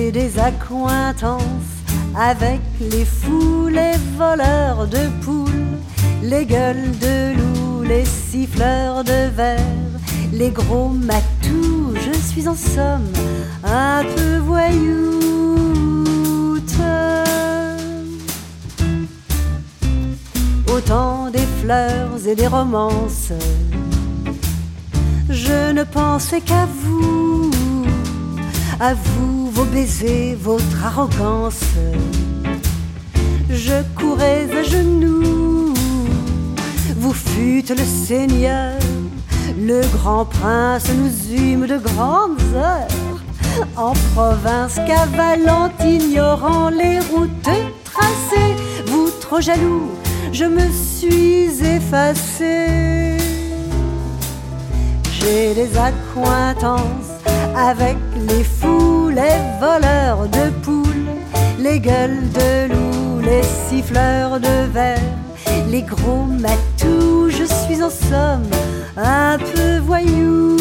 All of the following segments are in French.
J'ai des accointances avec les fous, les voleurs de poules, les gueules de loup, les siffleurs de verre, les gros matous. Je suis en somme un peu voyoute. Autant des fleurs et des romances, je ne pensais qu'à vous, vos baisers, votre arrogance. Je courais à genoux, vous fûtes le seigneur, le grand prince. Nous eûmes de grandes heures en province, cavalant, ignorant les routes tracées. Vous trop jaloux, je me suis effacée. J'ai des accointances avec les fous, les voleurs de poules, les gueules de loup, les siffleurs de verre, les gros matous. Je suis en somme un peu voyoute.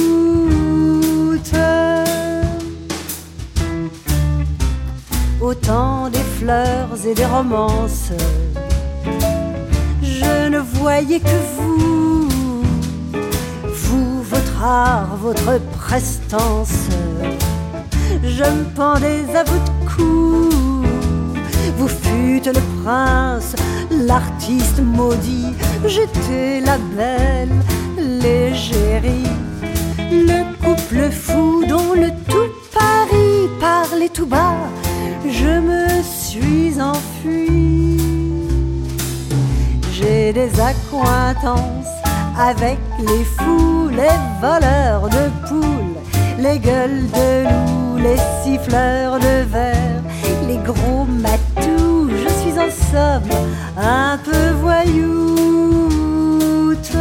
Autant des fleurs et des romances, je ne voyais que vous, votre art, votre prestance. Je me pendais à votre cou, vous fûtes le prince, l'artiste maudit. J'étais la belle, l'égérie, le couple fou dont le tout Paris parlait tout bas. Je me suis enfuie. J'ai des accointances avec les fous, les voleurs de poules, les gueules de loup, les siffleurs de verre, les gros matous. Je suis en somme un peu voyoute.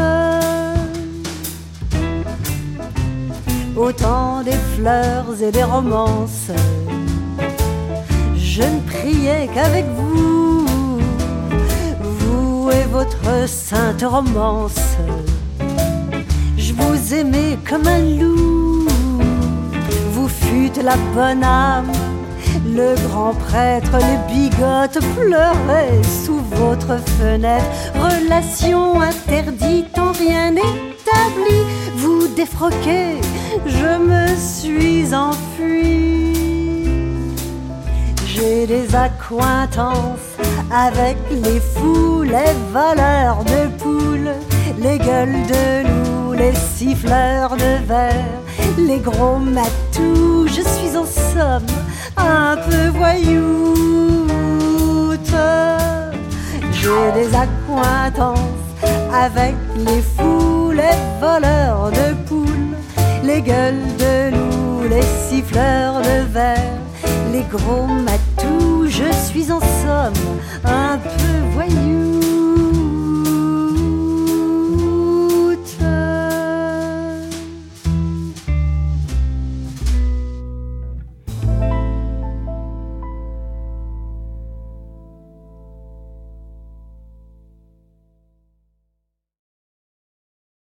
Autant des fleurs et des romances, je ne priais qu'avec vous, vous et votre sainte romance. Je vous aimais comme un loup, vous fûtes la bonne âme, le grand prêtre. Les bigotes pleuraient sous votre fenêtre. Relation interdite, en rien établie, vous défroquez, je me suis enfuie. J'ai des accointances avec les fous, les voleurs de poules, les gueules de loup, les siffleurs de verre, les gros matous. Je suis en somme un peu voyoute. J'ai des accointances avec les fous, les voleurs de poules, les gueules de loup, les siffleurs de verre, les gros matous. Je suis en somme un peu voyou.